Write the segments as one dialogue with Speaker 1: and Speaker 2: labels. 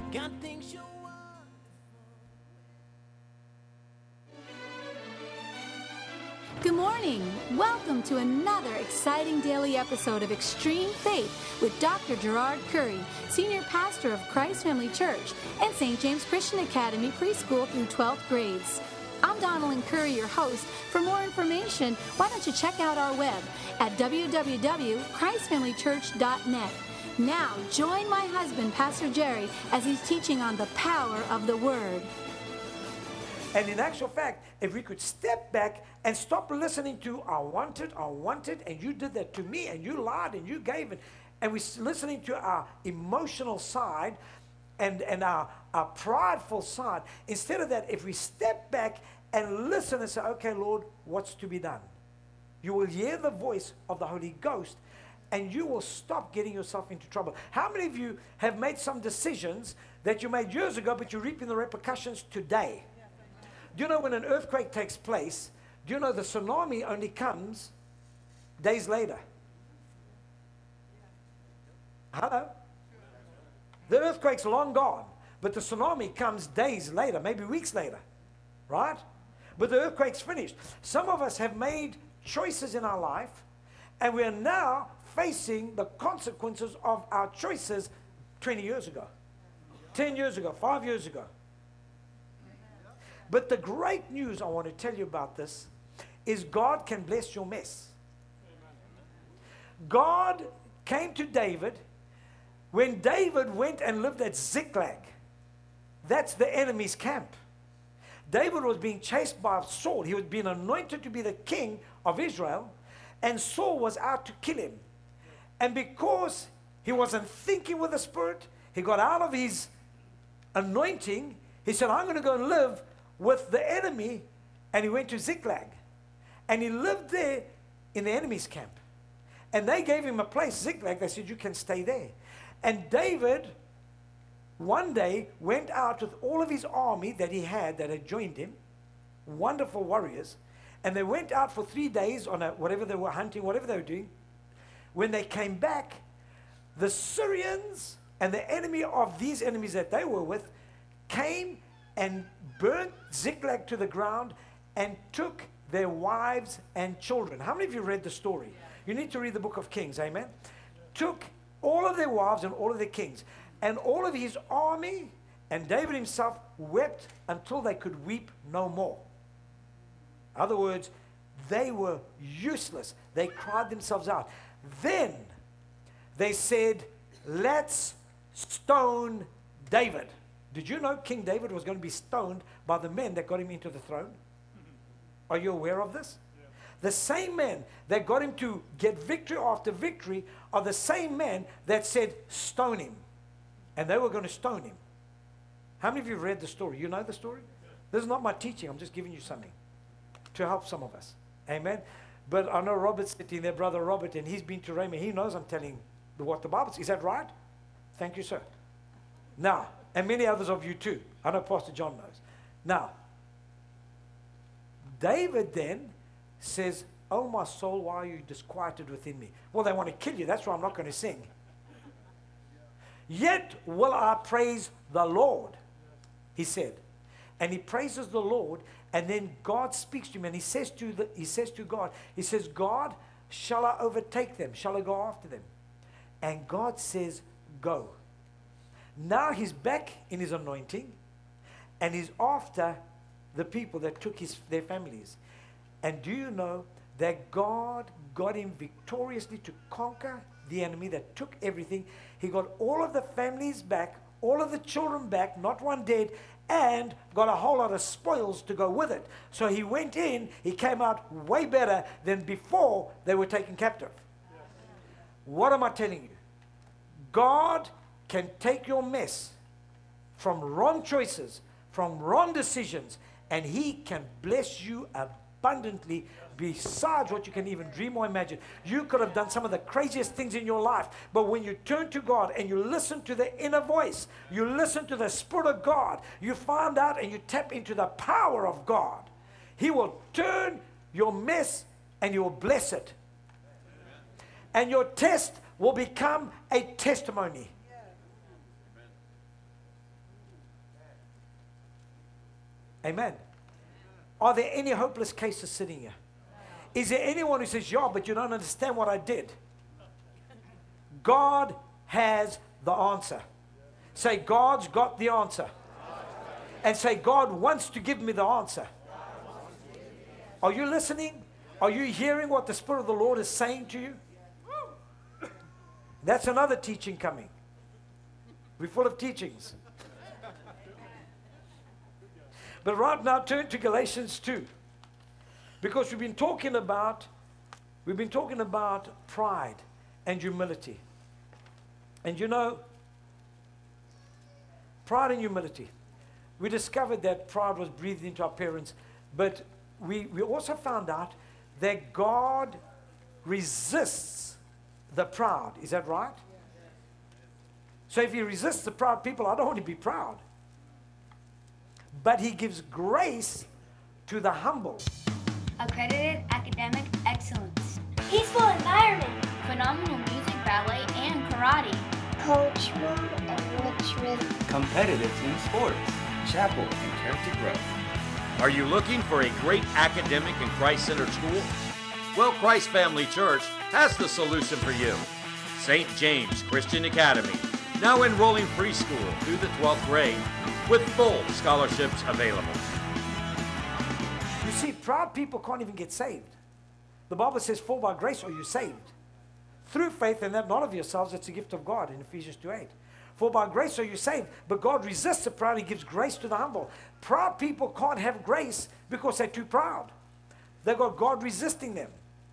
Speaker 1: God thinks you're
Speaker 2: Good morning. Welcome to another exciting daily episode of Extreme Faith with Dr. Gerard Curry, Senior Pastor of Christ Family Church and St. James Christian Academy preschool through 12th grades. I'm Donalyn Curry, your host. For more information, why don't you check out our web at www.christfamilychurch.net. Now, join my husband, Pastor Jerry, as he's teaching on the power of the Word.
Speaker 3: And in actual fact, if we could step back and stop listening to I wanted, and you did that to me, and you lied, and you gave it, and we're listening to our emotional side and our prideful side. Instead of that, if we step back and listen and say, okay, Lord, what's to be done? You will hear the voice of the Holy Ghost, and you will stop getting yourself into trouble. How many of you have made some decisions that you made years ago, but you're reaping the repercussions today? Do you know when an earthquake takes place, do you know the tsunami only comes days later? Hello? The earthquake's long gone, but the tsunami comes days later, maybe weeks later, right? But the earthquake's finished. Some of us have made choices in our life, and we are now facing the consequences of our choices 20 years ago, 10 years ago, 5 years ago. But the great news I want to tell you about this is God can bless your mess. God came to David when David went and lived at Ziklag. That's the enemy's camp. David was being chased by Saul. He was being anointed to be the king of Israel, and Saul was out to kill him. And because he wasn't thinking with the Spirit, he got out of his anointing. He said, I'm going to go and live with the enemy, and he went to Ziklag, and he lived there in the enemy's camp, and they gave him a place, Ziklag. They said, you can stay there. And David one day went out with all of his army that he had that had joined him, wonderful warriors, and they went out for 3 days on whatever they were hunting, whatever they were doing. When they came back, the Syrians and the enemy of these enemies that they were with came and burnt Ziklag to the ground and took their wives and children. How many of you read the story? You need to read the book of Kings, amen? Took all of their wives and all of their kings and all of his army, and David himself wept until they could weep no more. In other words, they were useless. They cried themselves out. Then they said, let's stone David. Did you know King David was going to be stoned by the men that got him into the throne? Are you aware of this? Yeah. The same men that got him to get victory after victory are the same men that said, stone him. And they were going to stone him. How many of you have read the story? You know the story? Yeah. This is not my teaching. I'm just giving you something to help some of us. Amen? But I know Robert's sitting there, Brother Robert, and he's been to Raymond. He knows I'm telling what the Bible says. Is that right? Thank you, sir. Now, and many others of you too. I know Pastor John knows. Now, David then says, oh my soul, why are you disquieted within me? Well, they want to kill you. That's why I'm not going to sing. Yet will I praise the Lord, he said. And he praises the Lord, and then God speaks to him, and he says to God, he says, God, shall I overtake them? Shall I go after them? And God says, go. Now he's back in his anointing, and he's after the people that took their families. And do you know that God got him victoriously to conquer the enemy that took everything? He got all of the families back, all of the children back, not one dead, and got a whole lot of spoils to go with it. So he went in, he came out way better than before they were taken captive. What am I telling you? God can take your mess from wrong choices, from wrong decisions, and he can bless you abundantly besides what you can even dream or imagine. You could have done some of the craziest things in your life, but when you turn to God and you listen to the inner voice, you listen to the Spirit of God, you find out and you tap into the power of God. He will turn your mess and you will bless it. And your test will become a testimony. Amen. Are there any hopeless cases sitting here? Is there anyone who says, yeah, but you don't understand what I did? God has the answer. Say, God's got the answer. And say, God wants to give me the answer. Are you listening? Are you hearing what the Spirit of the Lord is saying to you? That's another teaching coming. We're full of teachings. But right now, turn to Galatians 2. Because we've been talking about pride and humility. And you know, pride and humility. We discovered that pride was breathed into our parents, but we also found out that God resists the proud. Is that right? So if he resists the proud people, I don't want to be proud. But he gives grace to the humble.
Speaker 1: Accredited academic excellence.
Speaker 4: Peaceful environment.
Speaker 1: Phenomenal music, ballet, and karate.
Speaker 4: Cultural enrichment.
Speaker 5: Competitive team sports. Chapel and character growth.
Speaker 6: Are you looking for a great academic and Christ-centered school? Well, Christ Family Church has the solution for you. St. James Christian Academy, now enrolling preschool through the 12th grade with full scholarships available.
Speaker 3: You see, proud people can't even get saved. The Bible says, for by grace are you saved. Through faith, and that not of yourselves, it's a gift of God in Ephesians 2:8. For by grace are you saved, but God resists the proud, he gives grace to the humble. Proud people can't have grace because they're too proud. They've got God resisting them.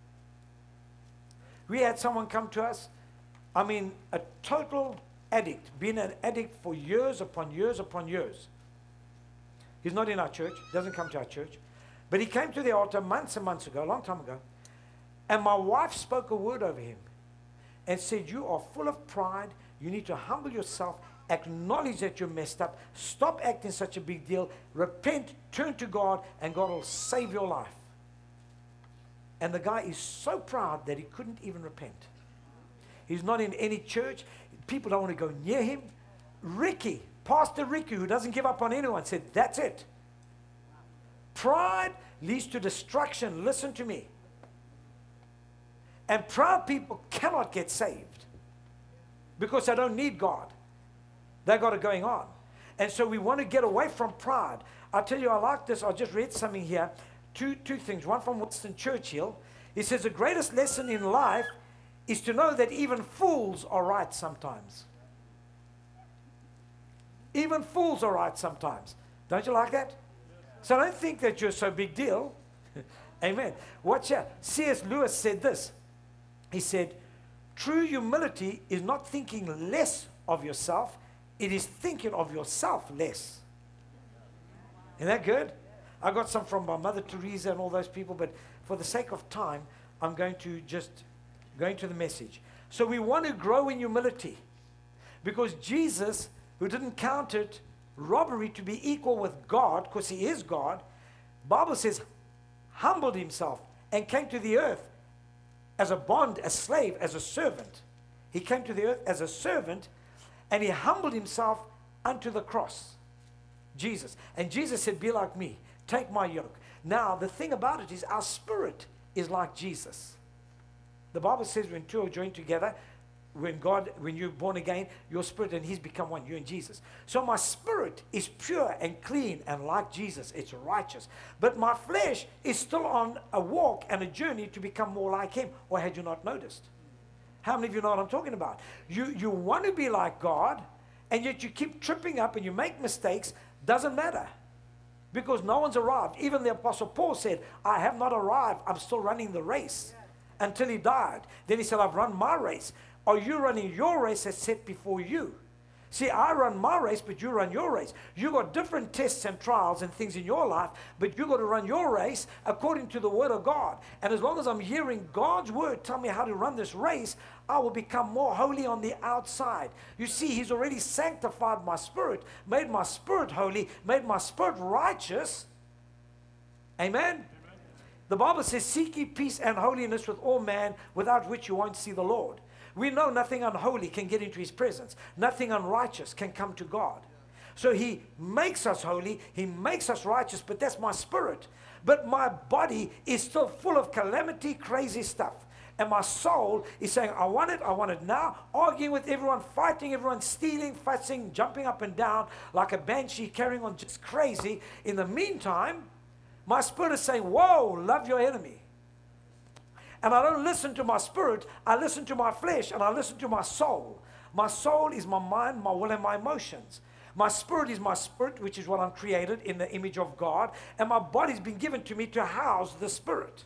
Speaker 3: We had someone come to us, a total addict, been an addict for years upon years upon years. He's not in our church, doesn't come to our church. But he came to the altar months and months ago, a long time ago, and my wife spoke a word over him and said, you are full of pride. You need to humble yourself, acknowledge that you're messed up, stop acting such a big deal, repent, turn to God, and God will save your life. And the guy is so proud that he couldn't even repent. He's not in any church. People don't want to go near him. Ricky, Pastor Ricky, who doesn't give up on anyone, said, that's it. Pride leads to destruction. Listen to me. And proud people cannot get saved because they don't need God. They got it going on. And so we want to get away from pride. I tell you, I like this. I just read something here. Two things. One from Winston Churchill. He says, the greatest lesson in life is to know that even fools are right sometimes. Even fools are right sometimes. Don't you like that? So don't think that you're so big deal. Amen. Watch here. C.S. Lewis said this. He said, true humility is not thinking less of yourself. It is thinking of yourself less. Isn't that good? I got some from my Mother Teresa and all those people, but for the sake of time, I'm going to just go into the message. So we want to grow in humility because Jesus, who didn't count it robbery to be equal with God, because he is God, Bible says, humbled himself and came to the earth as a bond, a slave, as a servant. He came to the earth as a servant, and he humbled himself unto the cross. Jesus. And Jesus said, be like me. Take my yoke. Now, the thing about it is our spirit is like Jesus. The Bible says when two are joined together, when you're born again, your spirit and he's become one, you and Jesus. So my spirit is pure and clean and like Jesus. It's righteous. But my flesh is still on a walk and a journey to become more like him. Or had you not noticed? How many of you know what I'm talking about? You want to be like God, and yet you keep tripping up and you make mistakes. Doesn't matter. Because no one's arrived. Even the Apostle Paul said, I have not arrived. I'm still running the race. Until he died. Then he said, I've run my race. Are you running your race that's set before you? See, I run my race, but you run your race. You got different tests and trials and things in your life, but you got to run your race according to the word of God. And as long as I'm hearing God's word tell me how to run this race, I will become more holy on the outside. You see, he's already sanctified my spirit, made my spirit holy, made my spirit righteous. Amen? The Bible says, seek ye peace and holiness with all man, without which you won't see the Lord. We know nothing unholy can get into his presence. Nothing unrighteous can come to God. So he makes us holy, he makes us righteous, but that's my spirit. But my body is still full of calamity, crazy stuff. And my soul is saying, I want it now, arguing with everyone, fighting everyone, stealing, fussing, jumping up and down like a banshee, carrying on just crazy. In the meantime, my spirit is saying, whoa, love your enemy. And I don't listen to my spirit, I listen to my flesh, and I listen to my soul. My soul is my mind, my will, and my emotions. My spirit is my spirit, which is what I'm created in the image of God. And my body's been given to me to house the spirit.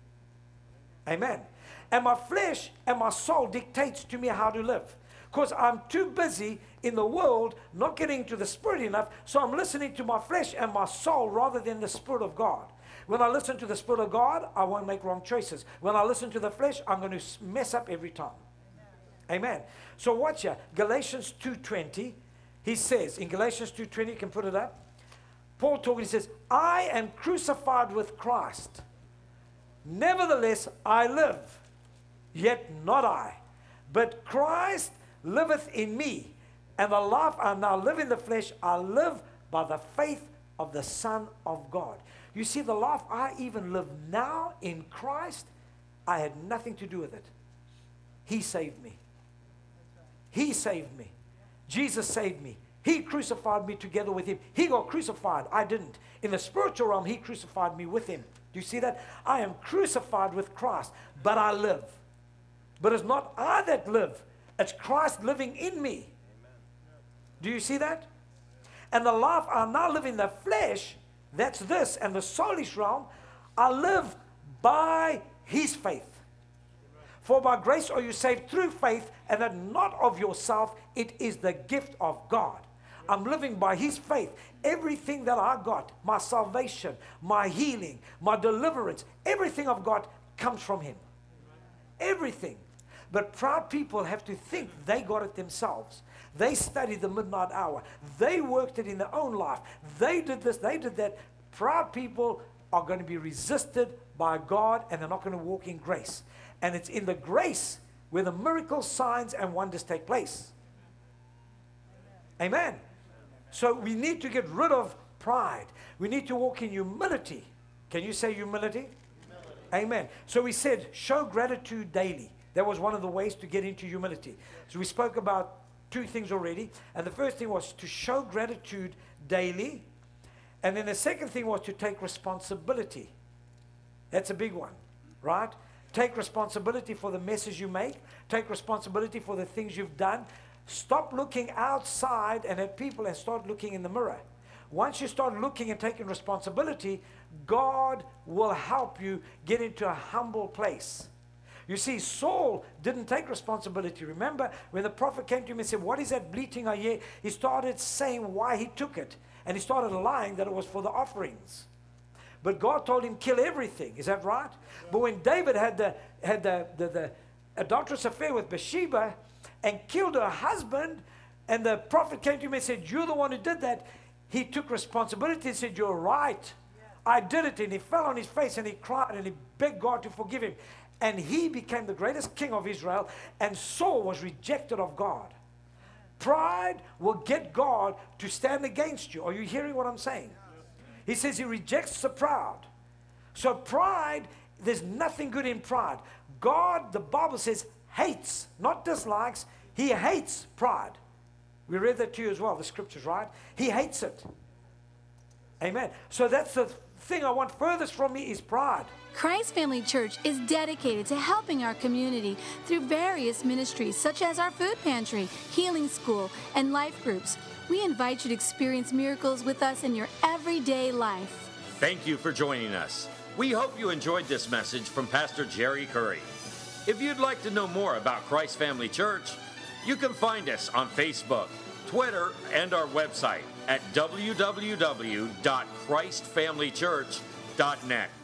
Speaker 3: Amen. And my flesh and my soul dictates to me how to live. Because I'm too busy in the world, not getting to the spirit enough, so I'm listening to my flesh and my soul rather than the spirit of God. When I listen to the spirit of God, I won't make wrong choices. When I listen to the flesh, I'm going to mess up every time. Amen. So watch here. Galatians 2:20, he says, in Galatians 2:20, you can put it up. Paul talking, he says, I am crucified with Christ. Nevertheless, I live. Yet not I, but Christ liveth in me. And the life I now live in the flesh, I live by the faith of the Son of God. You see, the life I even live now in Christ, I had nothing to do with it. He saved me. He saved me. Jesus saved me. He crucified me together with him. He got crucified. I didn't. In the spiritual realm, he crucified me with him. Do you see that? I am crucified with Christ, but I live. But it's not I that live. It's Christ living in me. Do you see that? And the life I now live in the flesh, that's this, and the soulish realm, I live by his faith. For by grace are you saved through faith, and that not of yourself, it is the gift of God. I'm living by his faith. Everything that I got, my salvation, my healing, my deliverance, everything I've got comes from him. Everything. But proud people have to think they got it themselves. They studied the midnight hour. They worked it in their own life. They did this, they did that. Proud people are going to be resisted by God, and they're not going to walk in grace. And it's in the grace where the miracles, signs, and wonders take place. Amen. So we need to get rid of pride. We need to walk in humility. Can you say humility? Amen. So we said, show gratitude daily. That was one of the ways to get into humility. So we spoke about two things already. And the first thing was to show gratitude daily. And then the second thing was to take responsibility. That's a big one, right? Take responsibility for the messes you make. Take responsibility for the things you've done. Stop looking outside and at people and start looking in the mirror. Once you start looking and taking responsibility, God will help you get into a humble place. You see, Saul didn't take responsibility. Remember, when the prophet came to him and said, what is that bleating I hear? He started saying why he took it. And he started lying that it was for the offerings. But God told him, kill everything. Is that right? But when David had the adulterous affair with Bathsheba and killed her husband, and the prophet came to him and said, you're the one who did that, he took responsibility and said, you're right. I did it. And he fell on his face and he cried and he begged God to forgive him. And he became the greatest king of Israel, and Saul was rejected of God. Pride will get God to stand against you. Are you hearing what I'm saying? He says he rejects the proud. So pride, there's nothing good in pride. God, the Bible says, hates, not dislikes. He hates pride. We read that to you as well, the scriptures, right? He hates it. Amen. So that's the thing I want furthest from me is pride.
Speaker 2: Christ Family Church is dedicated to helping our community through various ministries such as our food pantry, healing school, and life groups. We invite you to experience miracles with us in your everyday life.
Speaker 6: Thank you for joining us. We hope you enjoyed this message from Pastor Jerry Curry. If you'd like to know more about Christ Family Church, you can find us on Facebook, Twitter, and our website at www.christfamilychurch.net.